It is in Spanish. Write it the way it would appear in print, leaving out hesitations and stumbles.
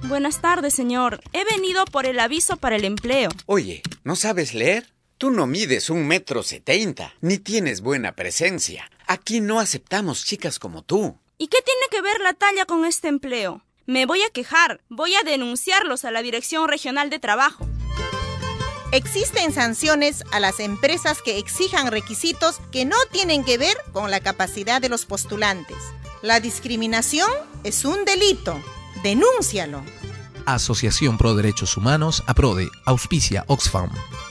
Buenas tardes, señor. He venido por el aviso para el empleo. Oye, ¿no sabes leer? Tú no mides 1,70 m, ni tienes buena presencia. Aquí no aceptamos chicas como tú. ¿Y qué tiene que ver la talla con este empleo? Me voy a quejar. Voy a denunciarlos a la Dirección Regional de Trabajo. Existen sanciones a las empresas que exijan requisitos que no tienen que ver con la capacidad de los postulantes. La discriminación es un delito. Denúncialo. Asociación Pro Derechos Humanos, APRODE, auspicia Oxfam.